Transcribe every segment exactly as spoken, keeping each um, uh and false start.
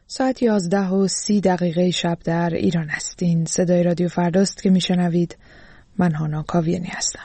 ساعت یازده و سی دقیقه شب در ایران هستین. صدای رادیو فرداست که میشنوید. من هانا کاویانی هستم.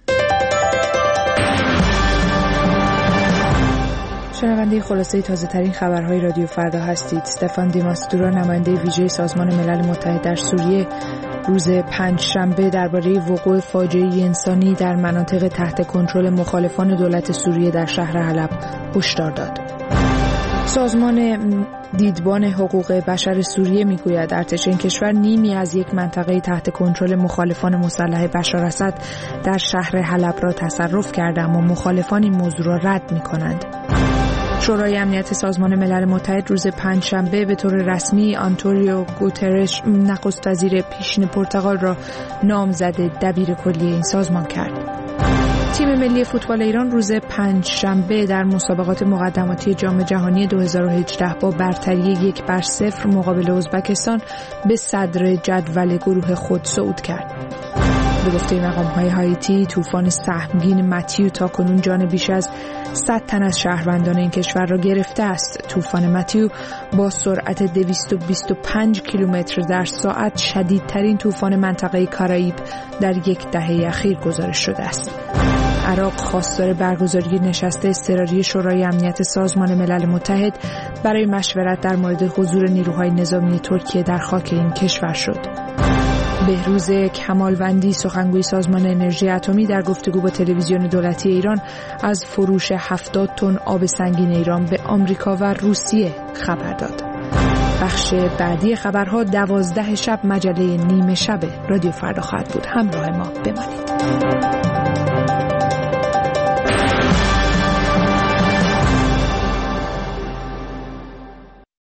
شنونده خلاصه تازه ترین خبرهای رادیو فردا هستید. استفان دیماستورا، نماینده ویژه سازمان ملل متحد در سوریه، روز پنجشنبه درباره وقوع فاجعه انسانی در مناطق تحت کنترل مخالفان دولت سوریه در شهر حلب هشدار داد. سازمان دیدبان حقوق بشر سوریه میگوید ارتش این کشور نیمی از یک منطقه تحت کنترل مخالفان مسلح بشار اسد در شهر حلب را تصرف کرده، اما مخالفان این موضوع را رد می‌کنند. شورای امنیت سازمان ملل متحد روز پنجشنبه به طور رسمی آنتونیو گوترش، نخست وزیر پیشین پرتغال، را نامزد دبیر کلی این سازمان کرد. تیم ملی فوتبال ایران روز پنجشنبه در مسابقات مقدماتی جام جهانی دو هزار و هجده با برتری یک بر صفر مقابل ازبکستان به صدر جدول گروه خود صعود کرد. به گفته مقام‌های هایتی، طوفان سهمگین متیو تاکنون جان بیش از صد تن از شهروندان این کشور را گرفته است. طوفان متیو با سرعت دویست و بیست و پنج کیلومتر در ساعت شدیدترین طوفان منطقه کارائیب در یک دهه اخیر گزارش شده است. عراق خواستار برگزاری نشست اضطراری شورای امنیت سازمان ملل متحد برای مشورت در مورد حضور نیروهای نظامی ترکیه در خاک این کشور شد. بهروز کمالوندی، سخنگوی سازمان انرژی اتمی، در گفتگو با تلویزیون دولتی ایران از فروش هفتاد تن آب سنگین ایران به آمریکا و روسیه خبر داد. بخش بعدی خبرها دوازده شب مجله نیمه شب رادیو فردا خواهد بود. همراه ما بمانید.